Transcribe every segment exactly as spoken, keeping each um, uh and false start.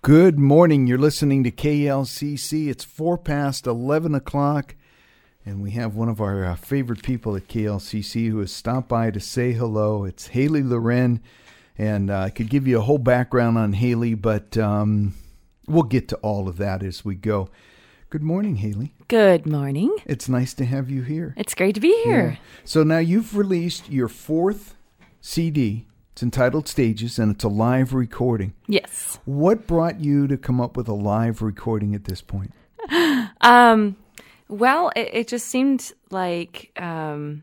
Good morning. You're listening to K L C C. It's four past eleven o'clock, and we have one of our uh, favorite people at K L C C who has stopped by to say hello. It's Haley Loren, and uh, I could give you a whole background on Haley, but um, we'll get to all of that as we go. Good morning, Haley. Good morning. It's nice to have you here. It's great to be here. Yeah. So now you've released your fourth C D. It's entitled Stages, and it's a live recording. Yes. What brought you to come up with a live recording at this point? Um, well, it, it just seemed like um,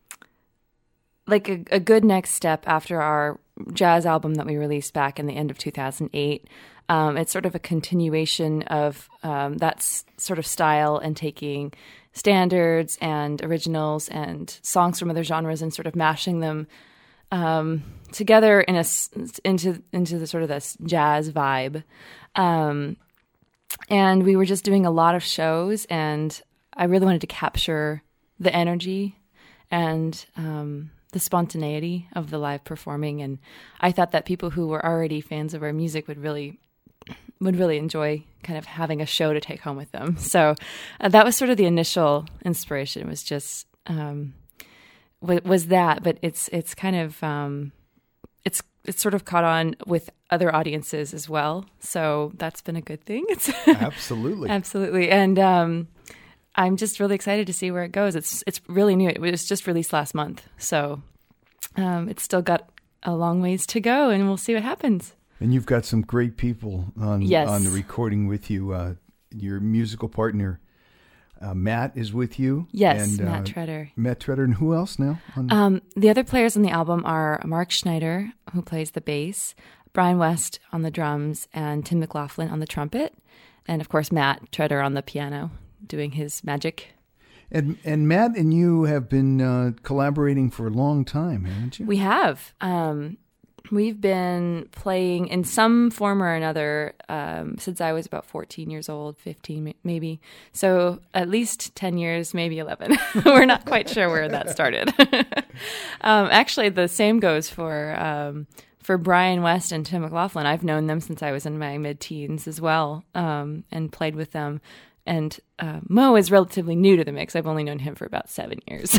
like a, a good next step after our jazz album that we released back in the end of two thousand eight. Um, it's sort of a continuation of um, that s- sort of style and taking standards and originals and songs from other genres and sort of mashing them um, together in a into into the sort of this jazz vibe. Um, and we were just doing a lot of shows, and I really wanted to capture the energy and um, the spontaneity of the live performing. And I thought that people who were already fans of our music would really would really enjoy kind of having a show to take home with them. So uh, that was sort of the initial inspiration. It was just um, w- was that, but it's it's kind of um, it's it's sort of caught on with other audiences as well. So that's been a good thing. It's Absolutely, absolutely, and um, I'm just really excited to see where it goes. It's it's really new. It was just released last month, so um, it's still got a long ways to go, and we'll see what happens. And you've got some great people on yes. on the recording with you. Uh, your musical partner, uh, Matt, is with you. Yes, and, Matt uh, Treader. Matt Treader, and who else now? On um, the other players on the album are Mark Schneider, who plays the bass, Brian West on the drums, and Tim McLaughlin on the trumpet, and of course Matt Treader on the piano, doing his magic. And and Matt and you have been uh, collaborating for a long time, haven't you? We have. Um, we've been playing in some form or another um, since I was about fourteen years old, fifteen maybe. So at least ten years, maybe eleven. We're not quite sure where that started. um, actually, the same goes for um, for Brian West and Tim McLaughlin. I've known them since I was in my mid-teens as well, um, and played with them. And uh, Mo is relatively new to the mix. I've only known him for about seven years.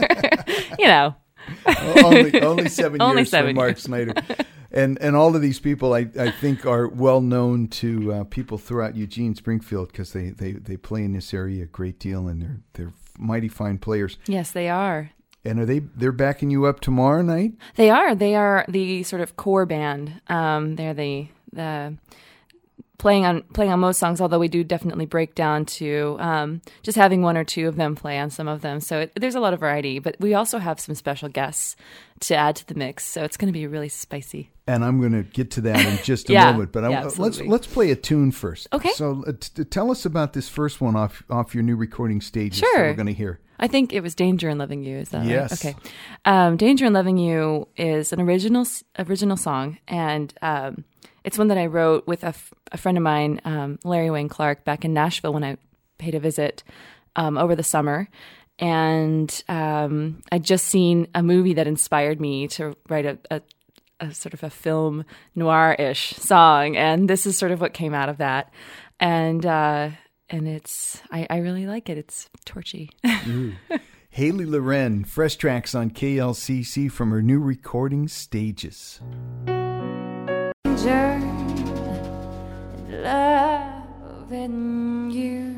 You know. only, only seven only years seven for Mark years. Schneider. And and all of these people, I, I think, are well known to uh, people throughout Eugene, Springfield, because they, they, they play in this area a great deal, and they're they're mighty fine players. Yes, they are. And are they they're backing you up tomorrow night? They are. They are the sort of core band. Um, they're the the playing on playing on most songs. Although we do definitely break down to um, just having one or two of them play on some of them. So it, there's a lot of variety. But we also have some special guests to add to the mix. So it's going to be really spicy. And I'm going to get to that in just a yeah, moment. But I, yeah, let's absolutely. let's play a tune first. Okay. So uh, t- tell us about this first one off off your new recording stages Sure. that we're going to hear. I think it was Danger in Loving You. Is that yes. right? Okay. Um, Danger in Loving You is an original original song, and um, it's one that I wrote with a, f- a friend of mine, um, Larry Wayne Clark, back in Nashville when I paid a visit um, over the summer. And um, I'd just seen a movie that inspired me to write a, a, a sort of a film noir-ish song, and this is sort of what came out of that. And uh, and it's I, I really like it. It's torchy. Haley Loren, fresh tracks on K L C C from her new recording Stages. Danger, loving you.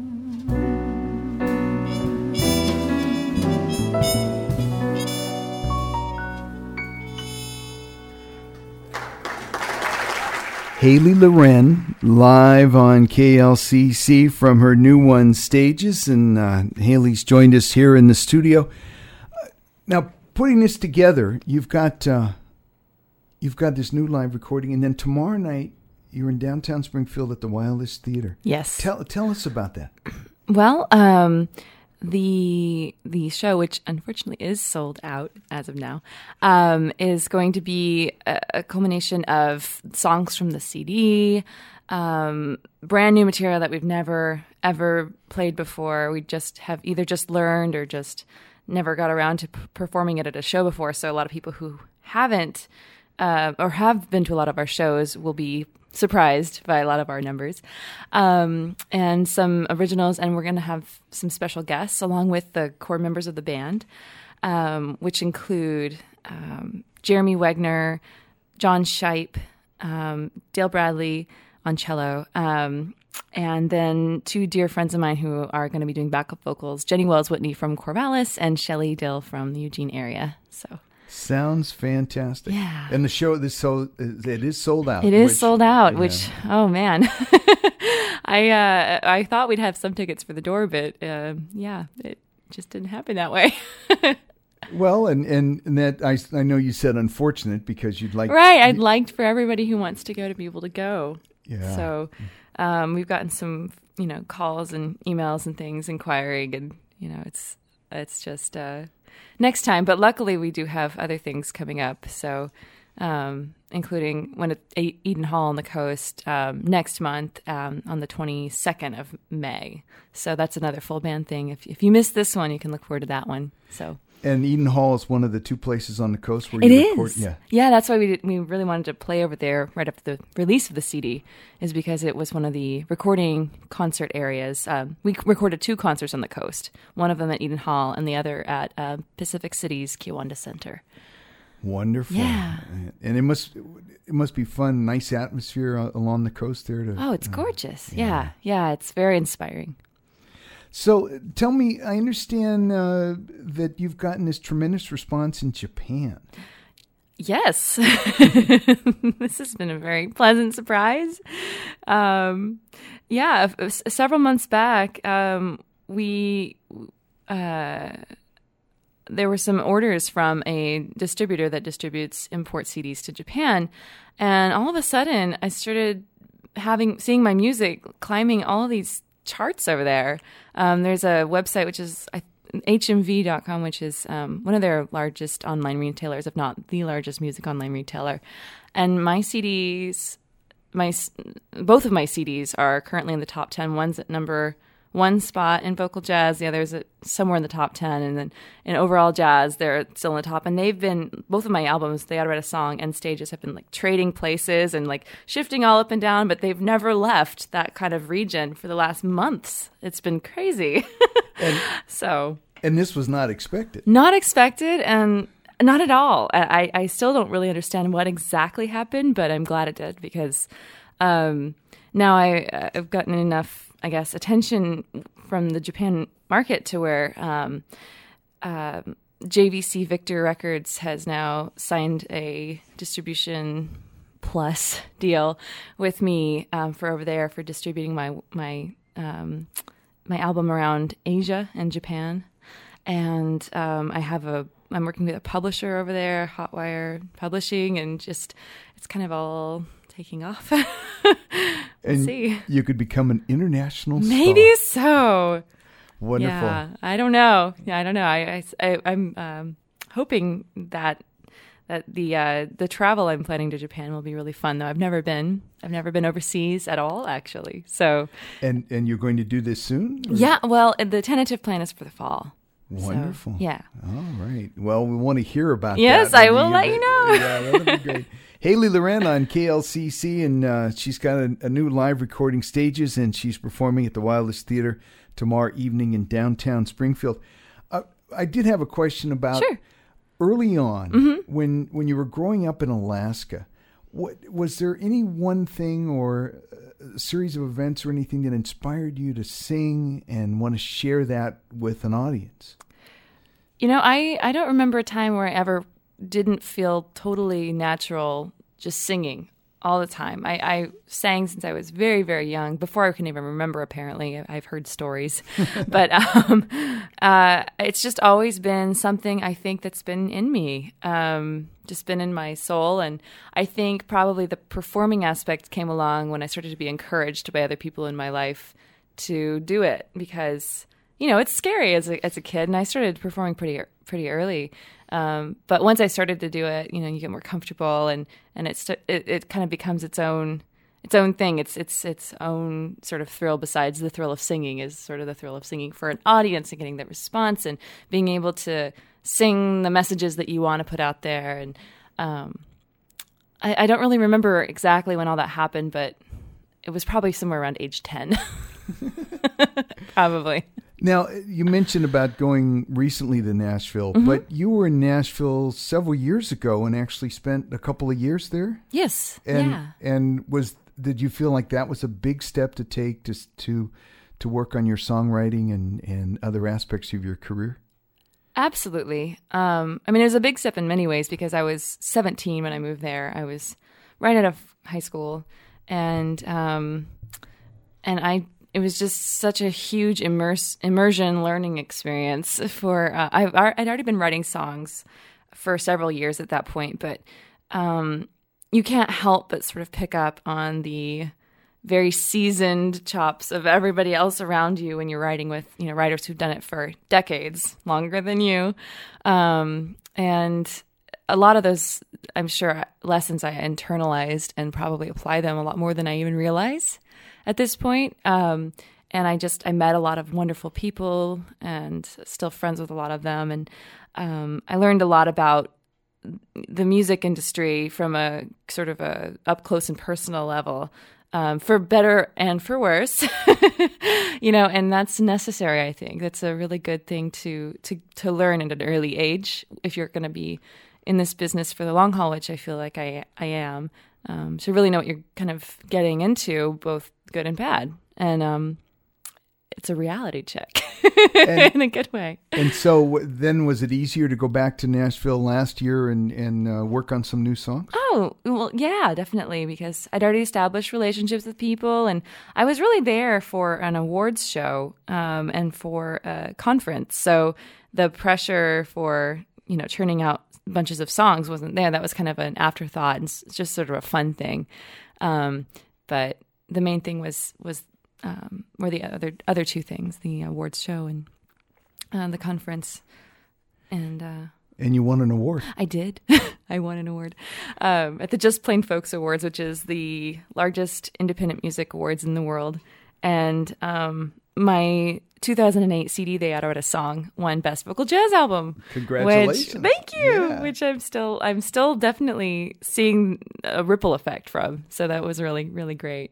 Haley Loren, live on K L C C from her new one, Stages, and uh, Haley's joined us here in the studio. Uh, now, putting this together, you've got uh, you've got this new live recording, and then tomorrow night you're in downtown Springfield at the Wildest Theater. Yes. Tell tell us about that. Well, um, the the show, which unfortunately is sold out as of now, um, is going to be a, a culmination of songs from the C D, um, brand new material that we've never ever played before. We just have either just learned or just never got around to p- performing it at a show before. So a lot of people who haven't uh, or have been to a lot of our shows will be surprised by a lot of our numbers, um, and some originals. And we're going to have some special guests along with the core members of the band, um, which include um, Jeremy Wegner, John Shipe, um, Dale Bradley on cello, um, and then two dear friends of mine who are going to be doing backup vocals, Jenny Wells Whitney from Corvallis and Shelley Dill from the Eugene area. So sounds fantastic. Yeah. And the show, this so it is sold out. It is which, sold out, yeah. which, oh man. I uh, I thought we'd have some tickets for the door, but uh, yeah, it just didn't happen that way. Well, and, and, and that I, I know you said unfortunate because you'd like... Right, I'd liked for everybody who wants to go to be able to go. Yeah. So um, we've gotten some, you know, calls and emails and things inquiring, and, you know, it's it's just uh, next time. But luckily we do have other things coming up, so um, including one at Eden Hall on the coast um, next month um, on the twenty-second of May. So that's another full band thing. If, if you missed this one, you can look forward to that one. So... And Eden Hall is one of the two places on the coast where it you is. record. Yeah, yeah. That's why we did, we really wanted to play over there right after the release of the C D, is because it was one of the recording concert areas. Um, we recorded two concerts on the coast. One of them at Eden Hall, and the other at uh, Pacific City's Kiwanda Center. Wonderful. Yeah. And it must it must be fun, nice atmosphere along the coast there. To, oh, it's uh, gorgeous. yeah. yeah, yeah. It's very inspiring. So tell me, I understand uh, that you've gotten this tremendous response in Japan. Yes. This has been a very pleasant surprise. Um, yeah, f- several months back, um, we uh, there were some orders from a distributor that distributes import C Ds to Japan, and all of a sudden, I started having seeing my music climbing all of these charts over there. Um, there's a website which is H M V dot com, which is um, one of their largest online retailers, if not the largest music online retailer. And my C Ds, my both of my C Ds are currently in the top ten. One's at number one spot in vocal jazz, the other's at somewhere in the top ten, and then in overall jazz, they're still in the top. And they've been, both of my albums, They Oughta Write a Song and Stages, have been like trading places and like shifting all up and down, but they've never left that kind of region for the last months. It's been crazy. And, so. And this was not expected. Not expected, and not at all. I, I still don't really understand what exactly happened, but I'm glad it did, because um, now I, I've gotten enough, I guess, attention from the Japan market to where um, uh, J V C Victor Records has now signed a distribution plus deal with me um, for over there for distributing my my um, my album around Asia and Japan. And um, I have a I'm working with a publisher over there, Hotwire Publishing, and just it's kind of all taking off. we'll and see. You could become an international Maybe star. so. Wonderful. Yeah, I don't know. Yeah, I don't know. I, I, I I'm um, hoping that that the uh, the travel I'm planning to Japan will be really fun. Though I've never been. I've never been overseas at all, actually. So. And and you're going to do this soon? Or? Yeah. Well, the tentative plan is for the fall. Wonderful. So, yeah. All right. Well, we want to hear about yes, that. Yes, I will let you know. Yeah, that'll be great. Haley Loren on K L C C, and uh, she's got a, a new live recording, Stages, and she's performing at the Wildest Theater tomorrow evening in downtown Springfield. Uh, I did have a question about sure. early on mm-hmm. when when you were growing up in Alaska. What was there any one thing or a series of events or anything that inspired you to sing and want to share that with an audience? You know, I, I don't remember a time where I ever didn't feel totally natural just singing all the time. I, I sang since I was very, very young, before I can even remember, apparently. I've heard stories. but um, uh, it's just always been something I think that's been in me, um, just been in my soul. And I think probably the performing aspect came along when I started to be encouraged by other people in my life to do it, because, you know, it's scary as a as a kid, and I started performing pretty pretty early. Um, but once I started to do it, you know, you get more comfortable, and and it's it, it kind of becomes its own its own thing. It's it's its own sort of thrill. Besides the thrill of singing, is sort of the thrill of singing for an audience and getting that response and being able to sing the messages that you want to put out there. And um, I, I don't really remember exactly when all that happened, but it was probably somewhere around age ten. Probably. Now, you mentioned about going recently to Nashville, Mm-hmm. but you were in Nashville several years ago and actually spent a couple of years there? Yes. And, yeah. And was did you feel like that was a big step to take to to, to work on your songwriting and, and other aspects of your career? Absolutely. Um, I mean, it was a big step in many ways because I was seventeen when I moved there. I was right out of high school, and um, and I it was just such a huge immerse immersion learning experience. For uh, I've I'd already been writing songs for several years at that point, but um, you can't help but sort of pick up on the very seasoned chops of everybody else around you when you're writing with, you know, writers who've done it for decades, longer than you. Um, and a lot of those, I'm sure, lessons I internalized and probably apply them a lot more than I even realize at this point. Um, and I just, I met a lot of wonderful people and still friends with a lot of them. And um, I learned a lot about the music industry from a sort of a up close and personal level. Um, for better and for worse, you know, and that's necessary. I think that's a really good thing to to to learn at an early age if you're going to be in this business for the long haul, which I feel like I I am. Um, to really know what you're kind of getting into, both good and bad, and um, it's a reality check And- in a good way. And so then was it easier to go back to Nashville last year and, and uh, work on some new songs? Oh, well, yeah, definitely, because I'd already established relationships with people, and I was really there for an awards show um, and for a conference. So the pressure for, you know, churning out bunches of songs wasn't there. That was kind of an afterthought, and it's just sort of a fun thing. Um, but the main thing was was um, were the other other two things: the awards show and uh, the conference, and. Uh, And you won an award. I did. I won an award um, at the Just Plain Folks Awards, which is the largest independent music awards in the world. And um, my two thousand eight C D, They Oughta Write a Song, won Best Vocal Jazz Album. Congratulations. Which, thank you. Yeah. Which I'm still, I'm still definitely seeing a ripple effect from. So that was really, really great.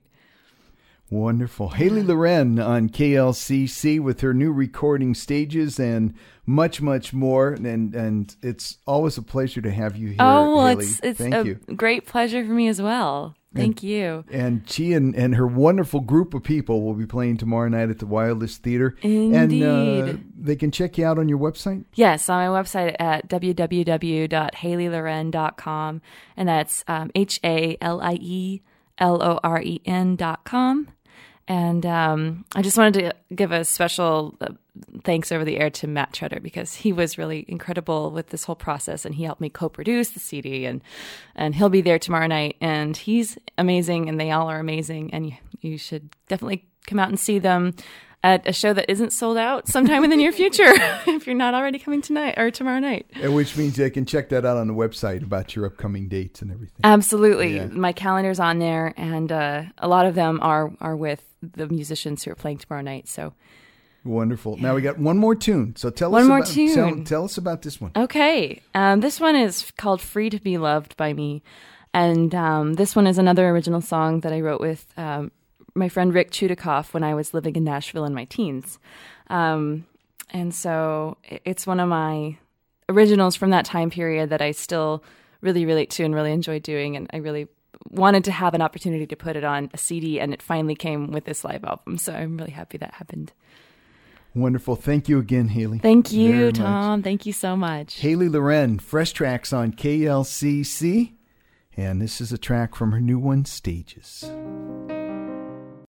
Wonderful. Haley Loren on K L C C with her new recording Stages and much, much more. And and it's always a pleasure to have you here, Oh, well, Haley. it's, it's Thank a you. great pleasure for me as well. Thank you. And she and, and her wonderful group of people will be playing tomorrow night at the Wildest Theater. Indeed. And uh, they can check you out on your website? Yes, on my website at w w w dot haley loren dot com. And that's um, H A L I E L O R E N dot com. And um, I just wanted to give a special uh, thanks over the air to Matt Treader, because he was really incredible with this whole process, and he helped me co-produce the C D, and and he'll be there tomorrow night, and he's amazing, and they all are amazing, and you, you should definitely come out and see them at a show that isn't sold out sometime in the near future if you're not already coming tonight or tomorrow night. And which means they can check that out on the website about your upcoming dates and everything. Absolutely. Yeah. My calendar's on there, and uh, a lot of them are, are with the musicians who are playing tomorrow night. So Wonderful. Now we got one more tune. So tell One us more about, tune. Tell, tell us about this one. Okay. Um, this one is called Free to Be Loved by Me. And um, this one is another original song that I wrote with um, my friend Rick Chudikoff when I was living in Nashville in my teens. Um, and so it's one of my originals from that time period that I still really relate to and really enjoy doing. And I really wanted to have an opportunity to put it on a C D, and it finally came with this live album. So I'm really happy that happened. Wonderful. Thank you again, Haley. Thank Very you, much. Tom. Thank you so much. Haley Loren, Fresh Tracks on K L C C. And this is a track from her new one, Stages.